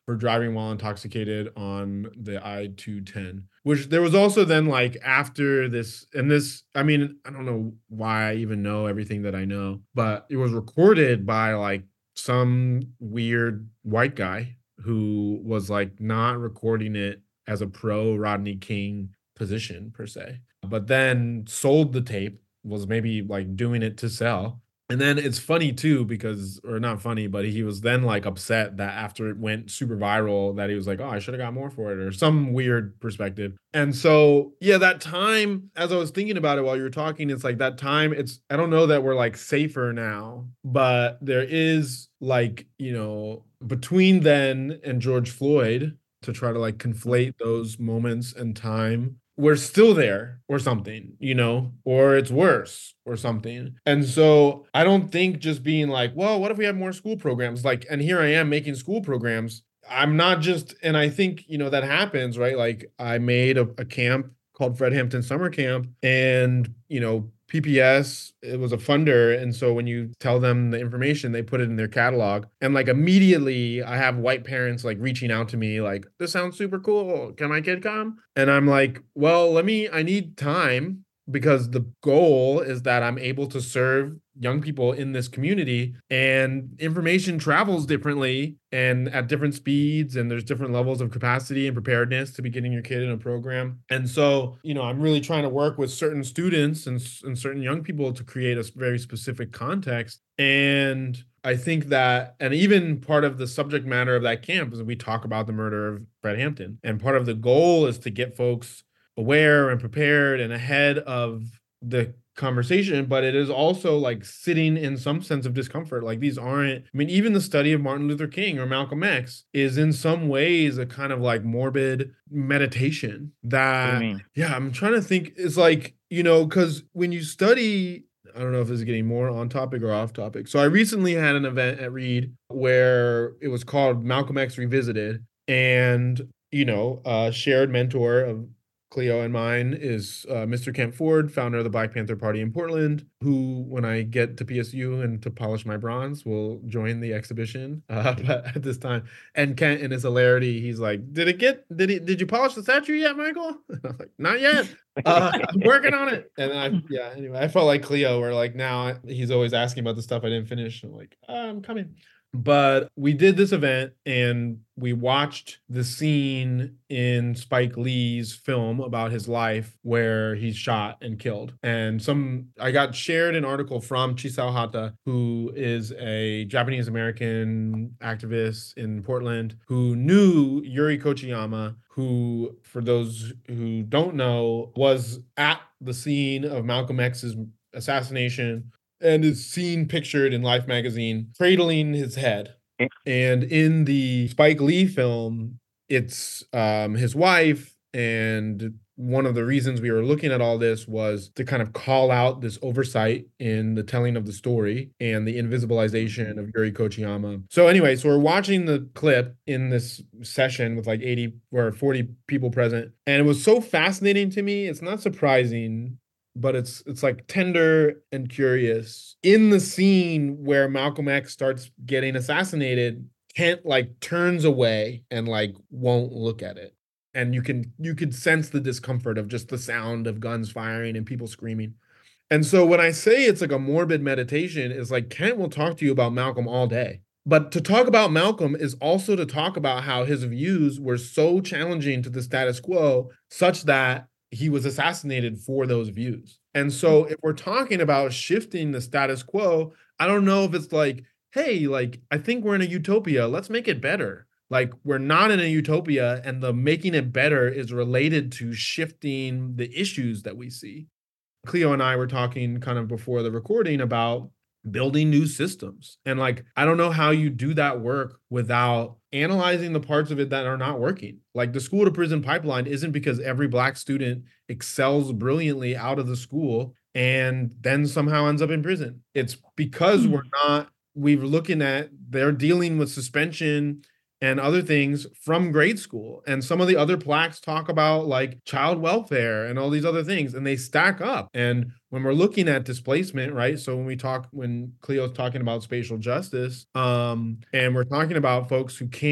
Speaker 1: for driving while intoxicated on the I two ten, which there was also then like after this, and this, I mean, I don't know why I even know everything that I know, but it was recorded by like some weird white guy who was like not recording it as a pro Rodney King position per se, but then sold the tape, was maybe like doing it to sell. And then it's funny too, because, or not funny, but he was then like upset that after it went super viral that he was like, oh, I should have got more for it, or some weird perspective. And so, yeah, that time, as I was thinking about it while you were talking, it's like that time, it's, I don't know that we're like safer now, but there is like, you know, between then and George Floyd, to try to like conflate those moments and time, we're still there or something, you know, or it's worse or something. And so I don't think just being like, well, what if we have more school programs? Like, and here I am making school programs. I'm not just, and I think, you know, that happens, right? Like I made a, a camp called Fred Hampton Summer Camp, and, you know, P P S, it was a funder. And so when you tell them the information, they put it in their catalog. And like immediately I have white parents like reaching out to me like, this sounds super cool. Can my kid come? And I'm like, well, let me, I need time, because the goal is that I'm able to serve young people in this community, and information travels differently and at different speeds, and there's different levels of capacity and preparedness to be getting your kid in a program. And so, you know, I'm really trying to work with certain students and, and certain young people to create a very specific context. And I think that, and even part of the subject matter of that camp is we talk about the murder of Fred Hampton. And part of the goal is to get folks aware and prepared and ahead of the conversation, but it is also like sitting in some sense of discomfort. Like these aren't, I mean, even the study of Martin Luther King or Malcolm X is in some ways a kind of like morbid meditation that, yeah, I'm trying to think, it's like, you know, because when you study, I don't know if this is getting more on topic or off topic. So I recently had an event at Reed where it was called Malcolm X Revisited, and, you know, a shared mentor of Cleo and mine is uh, Mister Kent Ford, founder of the Black Panther Party in Portland, who, when I get to P S U and to polish my bronze, will join the exhibition uh, at this time. And Kent, in his hilarity, he's like, "Did it get? Did he? Did you polish the statue yet, Michael?" And I was like, "Not yet. Uh, I'm working on it." And I, yeah, anyway, I felt like Cleo, where like now he's always asking about the stuff I didn't finish. I'm like, oh, I'm coming. But we did this event and we watched the scene in Spike Lee's film about his life where he's shot and killed. And some, I got shared an article from Chisao Hata, who is a Japanese American activist in Portland who knew Yuri Kochiyama, who, for those who don't know, was at the scene of Malcolm X's assassination, and is seen pictured in Life magazine cradling his head. And in the Spike Lee film, it's um, his wife. And one of the reasons we were looking at all this was to kind of call out this oversight in the telling of the story and the invisibilization of Yuri Kochiyama. So anyway, so we're watching the clip in this session with like eighty or forty people present. And it was so fascinating to me. It's not surprising, but it's it's like tender and curious. In the scene where Malcolm X starts getting assassinated, Kent like turns away and like won't look at it. And you can you could sense the discomfort of just the sound of guns firing and people screaming. And so when I say it's like a morbid meditation, it's like Kent will talk to you about Malcolm all day. But to talk about Malcolm is also to talk about how his views were so challenging to the status quo, such that he was assassinated for those views. And so if we're talking about shifting the status quo, I don't know if it's like, hey, like, I think we're in a utopia. Let's make it better. Like, we're not in a utopia, and the making it better is related to shifting the issues that we see. Cleo and I were talking kind of before the recording about building new systems. And like, I don't know how you do that work without analyzing the parts of it that are not working. Like the school to prison pipeline isn't because every Black student excels brilliantly out of the school and then somehow ends up in prison. It's because we're not, we're looking at, they're dealing with suspension and other things from grade school. And some of the other plaques talk about like child welfare and all these other things, and they stack up. And when we're looking at displacement, right? So when we talk, when Cleo's talking about spatial justice, um, and we're talking about folks who can't,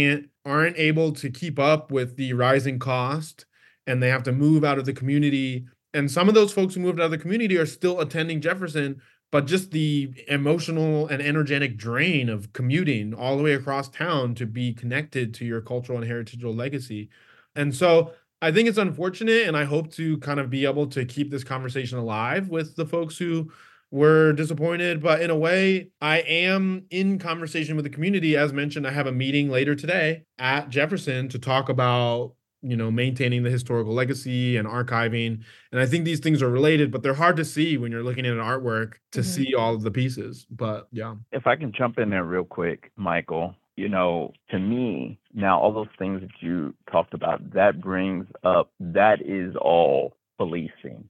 Speaker 1: aren't able to keep up with the rising cost and they have to move out of the community. And some of those folks who moved out of the community are still attending Jefferson, but just the emotional and energetic drain of commuting all the way across town to be connected to your cultural and heritageal legacy. And so I think it's unfortunate, and I hope to kind of be able to keep this conversation alive with the folks who were disappointed. But in a way, I am in conversation with the community. As mentioned, I have a meeting later today at Jefferson to talk about, you know, maintaining the historical legacy and archiving. And I think these things are related, but they're hard to see when you're looking at an artwork to
Speaker 2: Mm-hmm.
Speaker 1: see all of the pieces. But yeah.
Speaker 3: If I can jump in there real quick, Michael, you know, to me, now all those things that you talked about, that brings up, that is all policing.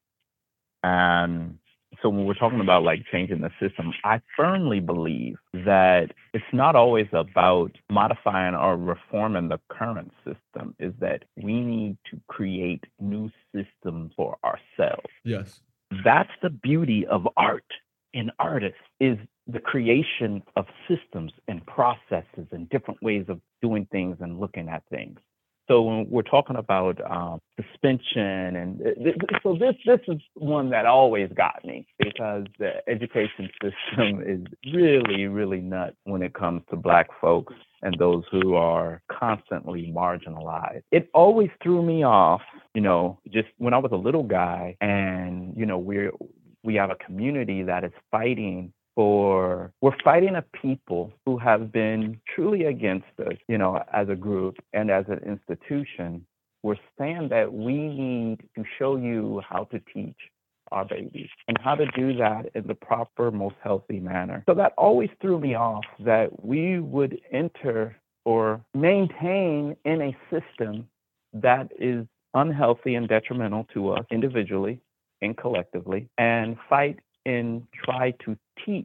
Speaker 3: And so when we're talking about like changing the system, I firmly believe that it's not always about modifying or reforming the current system, is that we need to create new systems for ourselves.
Speaker 1: Yes.
Speaker 3: That's the beauty of art and artists, is the creation of systems and processes and different ways of doing things and looking at things. So when we're talking about um, suspension, and th- th- so this this is one that always got me, because the education system is really, really nuts when it comes to Black folks and those who are constantly marginalized. It always threw me off, you know, just when I was a little guy, and, you know, we're we have a community that is fighting for, we're fighting a people who have been truly against us, you know, as a group and as an institution. We're saying that we need to show you how to teach our babies and how to do that in the proper, most healthy manner. So that always threw me off, that we would enter or maintain in a system that is unhealthy and detrimental to us individually and collectively, and fight and try to teach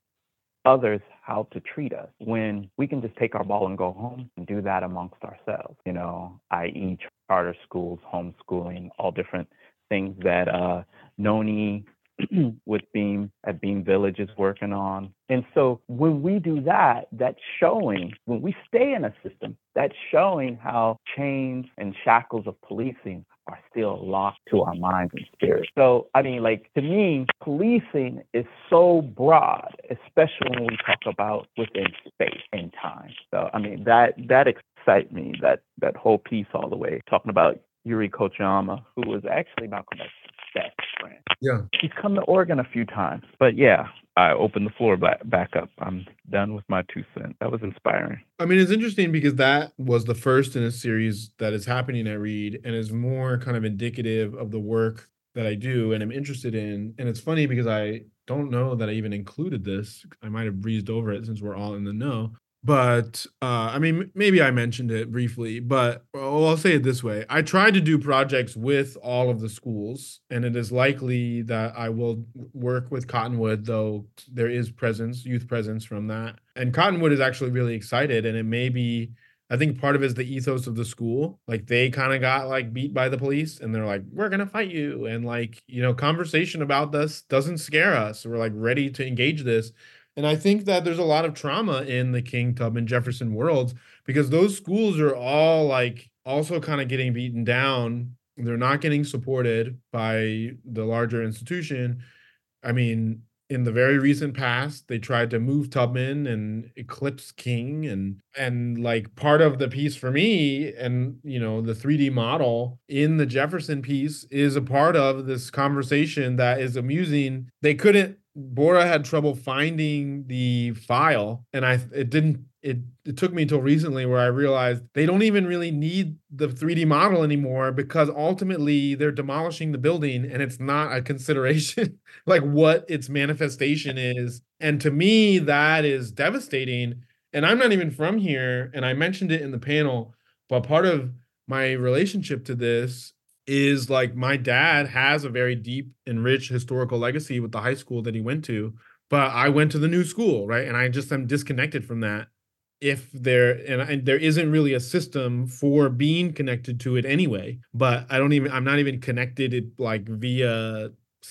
Speaker 3: others how to treat us, when we can just take our ball and go home and do that amongst ourselves, you know, that is charter schools, homeschooling, all different things that uh, Noni with Beam at Beam Village is working on. And so when we do that, that's showing, when we stay in a system, that's showing how chains and shackles of policing are still locked to our minds and spirits. So, I mean, like, to me, policing is so broad, especially when we talk about within space and time. So, I mean, that that excites me, that that whole piece all the way, talking about Yuri Kochiyama, who was actually Malcolm X's best friend.
Speaker 1: Yeah.
Speaker 3: He's come to Oregon a few times. But yeah, I opened the floor back, back up. I'm done with my two cents. That was inspiring.
Speaker 1: I mean, it's interesting because that was the first in a series that is happening at Reed and is more kind of indicative of the work that I do and I'm interested in. And it's funny because I don't know that I even included this. I might have breezed over it since we're all in the know. But uh, I mean, maybe I mentioned it briefly, but well, I'll say it this way. I tried to do projects with all of the schools, and it is likely that I will work with Cottonwood, though there is presence, youth presence from that. And Cottonwood is actually really excited, and it may be, I think part of it is the ethos of the school. Like, they kind of got like beat by the police, and they're like, we're going to fight you. And like, you know, conversation about this doesn't scare us. We're like ready to engage this. And I think that there's a lot of trauma in the King, Tubman, Jefferson worlds, because those schools are all like also kind of getting beaten down. They're not getting supported by the larger institution. I mean, in the very recent past, they tried to move Tubman and eclipse King, and and like part of the piece for me, and you know, the three D model in the Jefferson piece is a part of this conversation that is amusing. They couldn't Bora had trouble finding the file, and I it didn't it it took me until recently where I realized they don't even really need the three D model anymore, because ultimately they're demolishing the building and it's not a consideration like what its manifestation is. And to me, that is devastating. And I'm not even from here, and I mentioned it in the panel, but part of my relationship to this is like my dad has a very deep and rich historical legacy with the high school that he went to, but I went to the new school, right? And I just am disconnected from that. If there and, and there isn't really a system for being connected to it anyway, but I don't even I'm not even connected it like via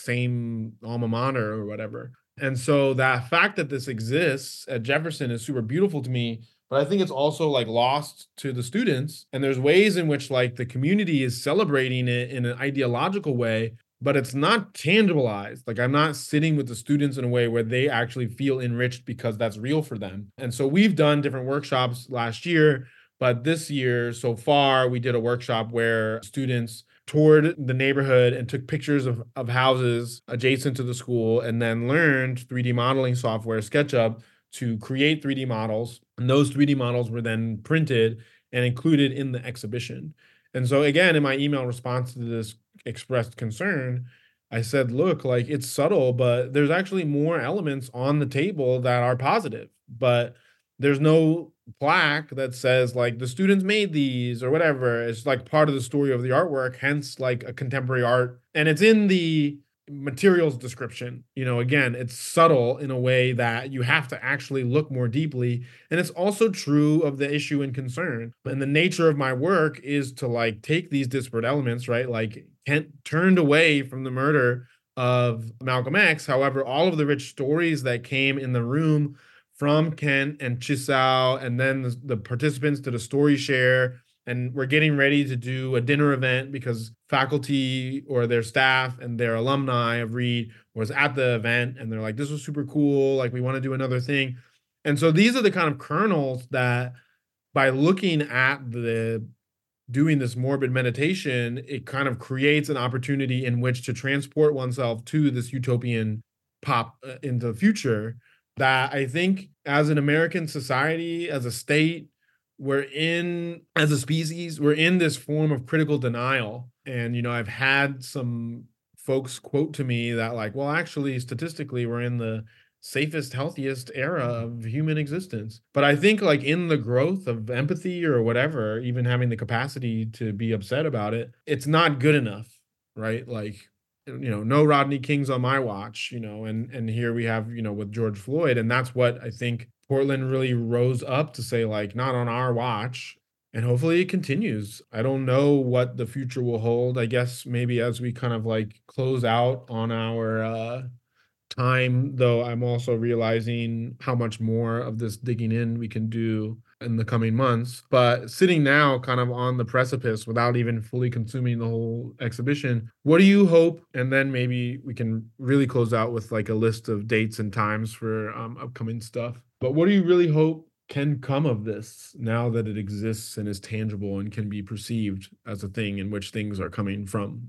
Speaker 1: same alma mater or whatever. And so that fact that this exists at Jefferson is super beautiful to me. but I think it's also like lost to the students. And there's ways in which like the community is celebrating it in an ideological way, but it's not tangibilized. Like I'm not sitting with the students in a way where they actually feel enriched because that's real for them. And so we've done different workshops last year, but this year so far, we did a workshop where students toured the neighborhood and took pictures of, of houses adjacent to the school and then learned three D modeling software, SketchUp, to create three D models. And those three D models were then printed and included in the exhibition. And so again, in my email response to this expressed concern, I said, look, like it's subtle, but there's actually more elements on the table that are positive, but there's no plaque that says like the students made these or whatever. It's like part of the story of the artwork, hence like a contemporary art. And it's in the materials description. You know, again, it's subtle in a way that you have to actually look more deeply. And it's also true of the issue and concern. And the nature of my work is to like take these disparate elements, right? Like Kent turned away from the murder of Malcolm X. However, all of the rich stories that came in the room from Kent and Chisao, and then the, the participants did a story share, and we're getting ready to do a dinner event because faculty or their staff and their alumni of Reed was at the event, and they're like, this was super cool, like we want to do another thing. And so these are the kind of kernels that by looking at the doing this morbid meditation, it kind of creates an opportunity in which to transport oneself to this utopian pop uh, into the future that I think as an American society, as a state, we're in, as a species, we're in this form of critical denial. And, you know, I've had some folks quote to me that like, well, actually, statistically, we're in the safest, healthiest era of human existence. But I think like in the growth of empathy or whatever, even having the capacity to be upset about it, it's not good enough, right? Like, you know, no Rodney Kings on my watch, you know, and and here we have, you know, with George Floyd. And that's what I think Portland really rose up to say, like, not on our watch. And hopefully it continues. I don't know what the future will hold. I guess maybe as we kind of like close out on our uh, time, though, I'm also realizing how much more of this digging in we can do in the coming months. But sitting now kind of on the precipice without even fully consuming the whole exhibition, what do you hope? And then maybe we can really close out with like a list of dates and times for um, upcoming stuff. But what do you really hope can come of this now that it exists and is tangible and can be perceived as a thing in which things are coming from?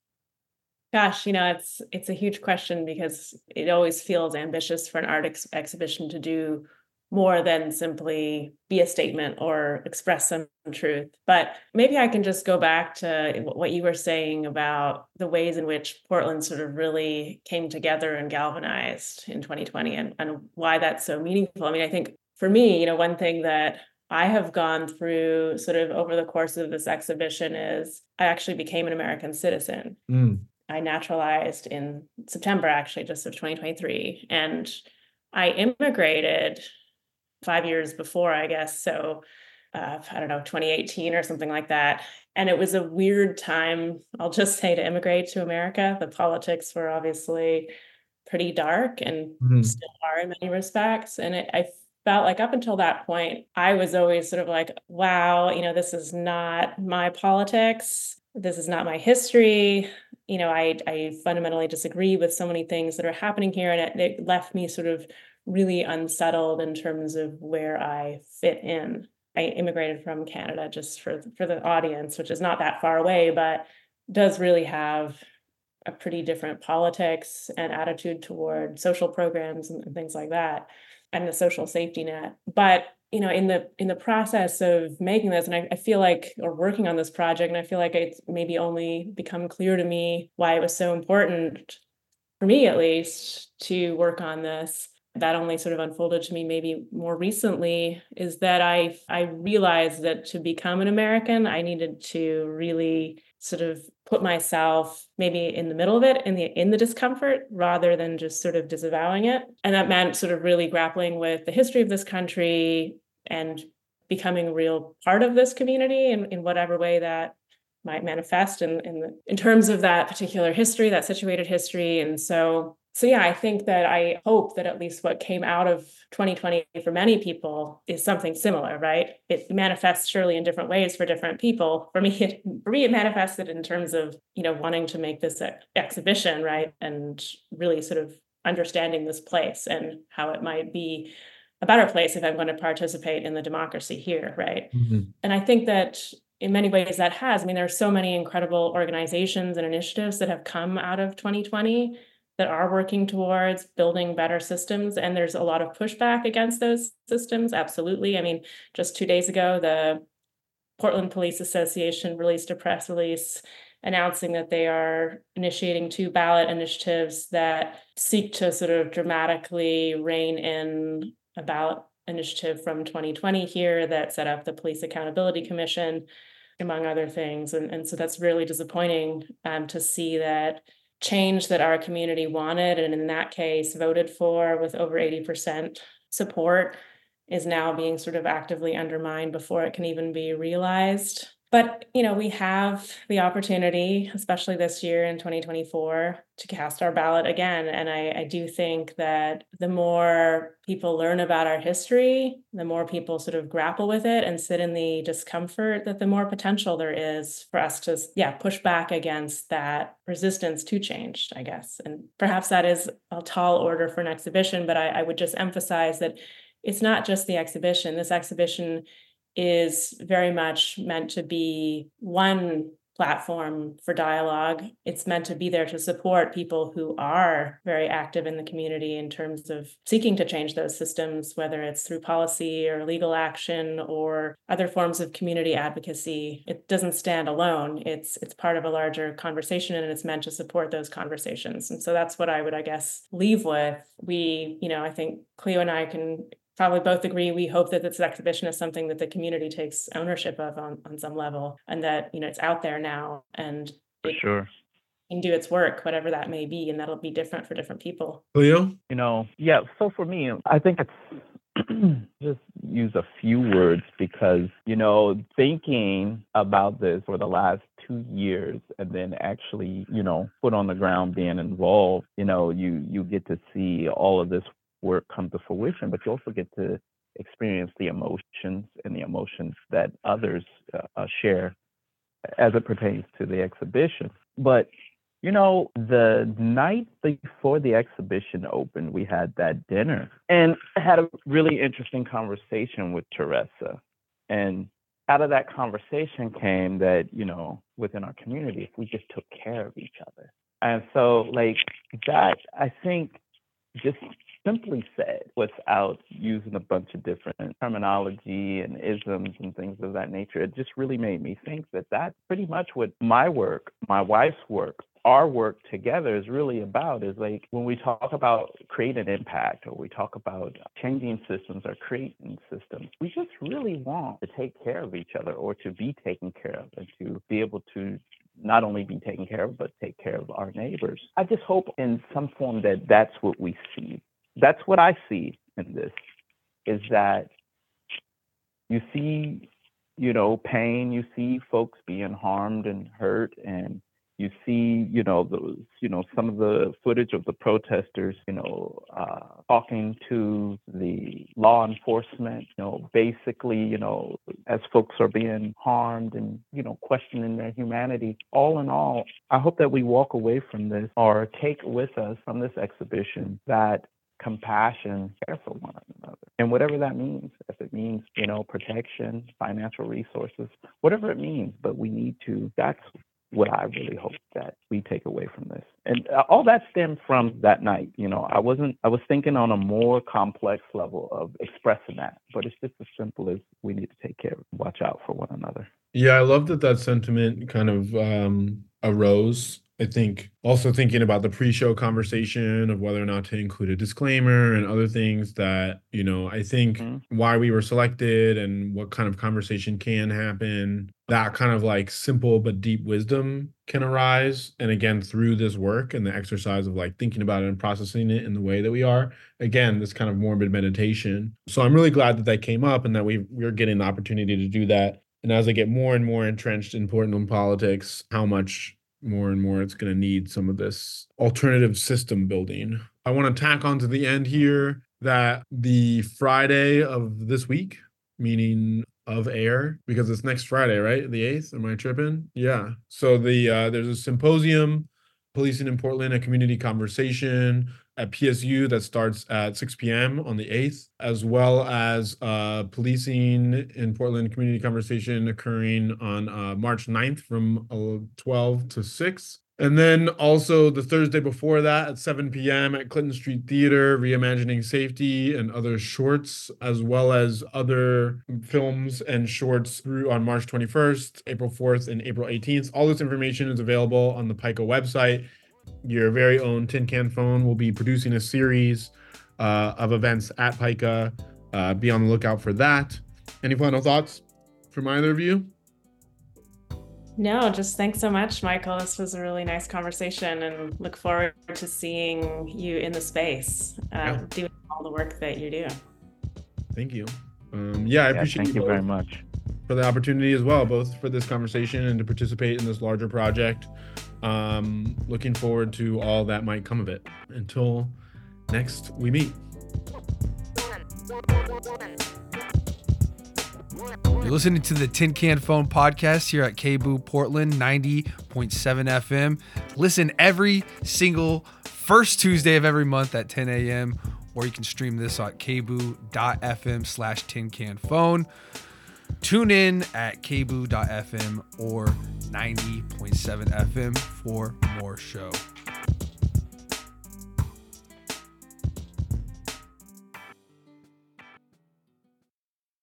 Speaker 2: Gosh, you know, it's it's a huge question because it always feels ambitious for an art ex- exhibition to do more than simply be a statement or express some truth. But maybe I can just go back to what you were saying about the ways in which Portland sort of really came together and galvanized in twenty twenty and, and why that's so meaningful. I mean, I think for me, you know, one thing that I have gone through sort of over the course of this exhibition is I actually became an American citizen.
Speaker 1: Mm.
Speaker 2: I naturalized in September, actually, just of twenty twenty-three. And I immigrated five years before, I guess. So, uh, I don't know, twenty eighteen or something like that. And it was a weird time, I'll just say, to immigrate to America. The politics were obviously pretty dark and
Speaker 1: Mhm.
Speaker 2: still are in many respects. And it, I felt like up until that point, I was always sort of like, wow, you know, this is not my politics. This is not my history. You know, I, I fundamentally disagree with so many things that are happening here. And it, it left me sort of really unsettled in terms of where I fit in. I immigrated from Canada, just for, for the audience, which is not that far away, but does really have a pretty different politics and attitude toward social programs and, and things like that, and the social safety net. But you know, in the in the process of making this, and I, I feel like, or working on this project, and I feel like it's maybe only become clear to me why it was so important, for me at least, to work on this. That only sort of unfolded to me maybe more recently, is that I I realized that to become an American, I needed to really sort of put myself maybe in the middle of it, in the in the discomfort, rather than just sort of disavowing it. And that meant sort of really grappling with the history of this country and becoming a real part of this community in, in whatever way that might manifest in in, the, in terms of that particular history, that situated history. And so So yeah, I think that I hope that at least what came out of twenty twenty for many people is something similar, right? It manifests surely in different ways for different people. For me, it, for me, it manifested in terms of, you know, wanting to make this ex- exhibition, right? And really sort of understanding this place and how it might be a better place if I'm going to participate in the democracy here, right?
Speaker 1: Mhm.
Speaker 2: And I think that in many ways that has, I mean, there are so many incredible organizations and initiatives that have come out of twenty twenty that are working towards building better systems. And there's a lot of pushback against those systems. Absolutely. I mean, just two days ago, the Portland Police Association released a press release announcing that they are initiating two ballot initiatives that seek to sort of dramatically rein in a ballot initiative from twenty twenty here that set up the Police Accountability Commission, among other things. And, and so that's really disappointing um, to see that change that our community wanted, and in that case voted for with over eighty percent support, is now being sort of actively undermined before it can even be realized. But, you know, we have the opportunity, especially this year in twenty twenty-four, to cast our ballot again. And I, I do think that the more people learn about our history, the more people sort of grapple with it and sit in the discomfort, that the more potential there is for us to, yeah, push back against that resistance to change, I guess. And perhaps that is a tall order for an exhibition, but I, I would just emphasize that it's not just the exhibition. This exhibition is very much meant to be one platform for dialogue. It's meant to be there to support people who are very active in the community in terms of seeking to change those systems, whether it's through policy or legal action or other forms of community advocacy. It doesn't stand alone. It's it's part of a larger conversation, and it's meant to support those conversations. And so that's what I would, I guess, leave with. We, you know, I think Cleo and I can probably both agree. We hope that this exhibition is something that the community takes ownership of on, on some level, and that, you know, it's out there now and
Speaker 3: For
Speaker 2: it
Speaker 3: sure.
Speaker 2: can do its work, whatever that may be, and that'll be different for different people.
Speaker 1: Cleo?
Speaker 3: You know, yeah, so for me, I think it's just use a few words because, you know, thinking about this for the last two years and then actually, you know, foot on the ground being involved, you know, you you get to see all of this work come to fruition, but you also get to experience the emotions and the emotions that others uh, share as it pertains to the exhibition. But, you know, the night before the exhibition opened, we had that dinner and had a really interesting conversation with Teresa. And out of that conversation came that, you know, within our community, if we just took care of each other. And so, like, that, I think, just simply said, without using a bunch of different terminology and isms and things of that nature, it just really made me think that that's pretty much what my work, my wife's work, our work together is really about. Is like when we talk about creating impact, or we talk about changing systems or creating systems, we just really want to take care of each other, or to be taken care of, and to be able to not only be taken care of, but take care of our neighbors. I just hope in some form that that's what we see. That's what I see in this, is that you see, you know, pain, you see folks being harmed and hurt, and you see, you know, those, you know, some of the footage of the protesters, you know, uh, talking to the law enforcement, you know, basically, you know, as folks are being harmed and, you know, questioning their humanity. All in all, I hope that we walk away from this, or take with us from this exhibition, that compassion, care for one another, and whatever that means. If it means, you know, protection, financial resources, whatever it means, but we need to, that's what I really hope that we take away from this. And all that stemmed from that night. You know, I wasn't, I was thinking on a more complex level of expressing that, but it's just as simple as we need to take care of, watch out for one another.
Speaker 1: Yeah, I love that that sentiment kind of um, arose. I think also thinking about the pre-show conversation of whether or not to include a disclaimer and other things that, you know, I think mm-hmm. why we were selected and what kind of conversation can happen, that kind of like simple but deep wisdom can arise. And again, through this work and the exercise of like thinking about it and processing it in the way that we are, again, this kind of morbid meditation. So I'm really glad that that came up and that we we're getting the opportunity to do that. And as I get more and more entrenched in Portland politics, how much more and more it's going to need some of this alternative system building. I want to tack on to the end here that the Friday of this week, meaning of air, because it's next Friday, right? The eighth. Am I tripping? Yeah. So the uh, there's a symposium, Policing in Portland, a community conversation at P S U that starts at six p.m. on the eighth, as well as uh, Policing in Portland community conversation occurring on uh, March ninth from uh, twelve to six. And then also the Thursday before that at seven p.m. at Clinton Street Theater, Reimagining Safety and other shorts, as well as other films and shorts through on March twenty-first, April fourth, and April eighteenth. All this information is available on the PICA website. Your very own Tin Can Phone will be producing a series uh, of events at PICA. Uh, be on the lookout for that. Any final thoughts from either of you?
Speaker 2: No, just thanks so much, Michael. This was a really nice conversation and look forward to seeing you in the space, uh, yeah. doing all the work that you do.
Speaker 1: Thank you. Um, yeah, I
Speaker 3: yeah,
Speaker 1: appreciate
Speaker 3: thank
Speaker 1: you
Speaker 3: you very much
Speaker 1: for the opportunity as well, both for this conversation and to participate in this larger project. Um, looking forward to all that might come of it. Until next we meet.
Speaker 7: You're listening to the Tin Can Phone podcast here at K B O O Portland ninety point seven F M. Listen every single first Tuesday of every month at ten a.m. or you can stream this at kboo.fm slash tin can phone. Tune in at kboo.fm or ninety point seven F M for more show.